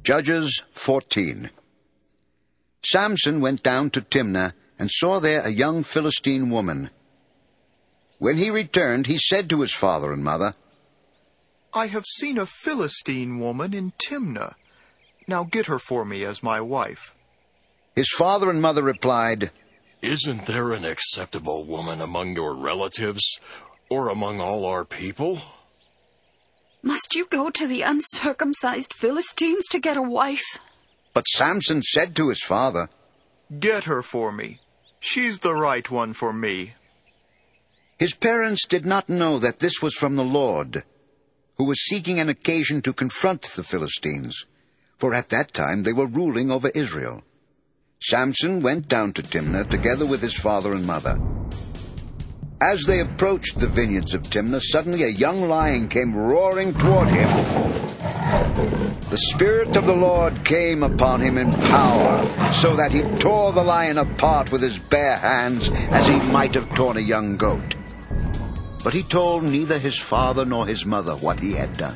Judges 14. Samson went down to Timnah and saw there a young Philistine woman. When he returned, he said to his father and mother, "I have seen a Philistine woman in Timnah. Now get her for me as my wife." His father and mother replied, "Isn't there an acceptable woman among your relatives or among all our people?" "Must you go to the uncircumcised Philistines to get a wife?" But Samson said to his father, "Get her for me. She's the right one for me." His parents did not know that this was from the Lord, who was seeking an occasion to confront the Philistines, for at that time they were ruling over Israel. Samson went down to Timnah together with his father and mother. As they approached the vineyards of Timnah, suddenly a young lion came roaring toward him. The Spirit of the Lord came upon him in power, so that he tore the lion apart with his bare hands, as he might have torn a young goat. But he told neither his father nor his mother what he had done.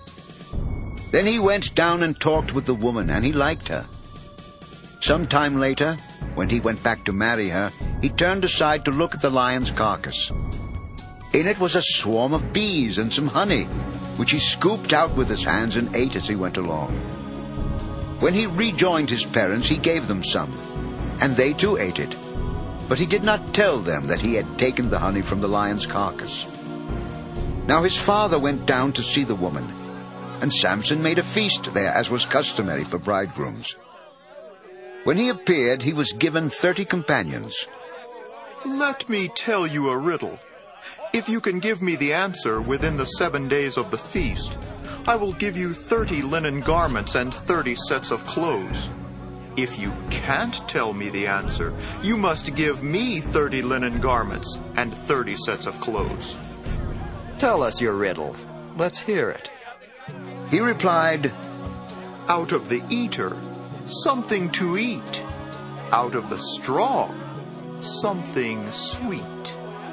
Then he went down and talked with the woman, and he liked her. Some time later, when he went back to marry her, he turned aside to look at the lion's carcass. In it was a swarm of bees and some honey, which he scooped out with his hands and ate as he went along. When he rejoined his parents, he gave them some, and they too ate it. But he did not tell them that he had taken the honey from the lion's carcass. Now his father went down to see the woman, and Samson made a feast there, as was customary for bridegrooms. When he appeared, he was given 30 companions. "Let me tell you a riddle. If you can give me the answer within the 7 days of the feast, I will give you 30 linen garments and 30 sets of clothes. If you can't tell me the answer, you must give me 30 linen garments and 30 sets of clothes." "Tell us your riddle. Let's hear it." He replied, "Out of the eater, something to eat. Out of the strong, something sweet."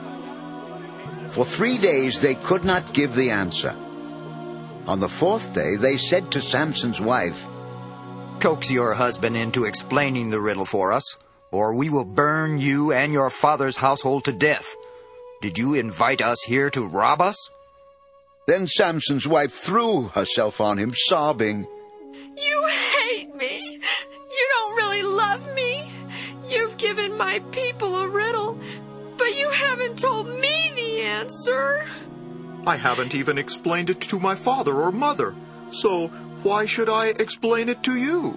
For 3 days they could not give the answer. On the 4th day they said to Samson's wife, "Coax your husband into explaining the riddle for us, or we will burn you and your father's household to death. Did you invite us here to rob us?" Then Samson's wife threw herself on him, sobbing, "You hate me. You don't really love me. You've given my people a riddle, but you haven't told me the answer." "I haven't even explained it to my father or mother, so why should I explain it to you?"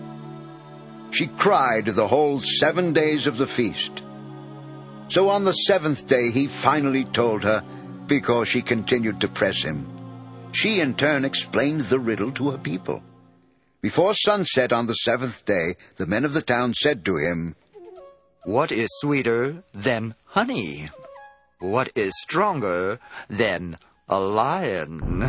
She cried the whole 7 days of the feast. So on the 7th day he finally told her, because she continued to press him. She in turn explained the riddle to her people. Before sunset on the 7th day, the men of the town said to him, "What is sweeter than honey? What is stronger than a lion?"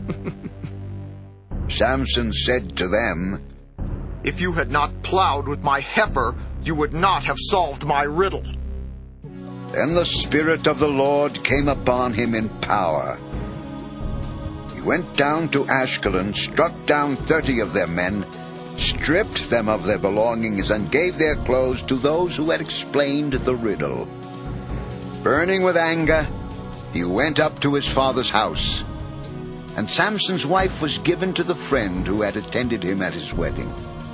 Samson said to them, "If you had not plowed with my heifer, you would not have solved my riddle." Then the Spirit of the Lord came upon him in power. He went down to Ashkelon, struck down 30 of their men, stripped them of their belongings, and gave their clothes to those who had explained the riddle. Burning with anger, he went up to his father's house. And Samson's wife was given to the friend who had attended him at his wedding.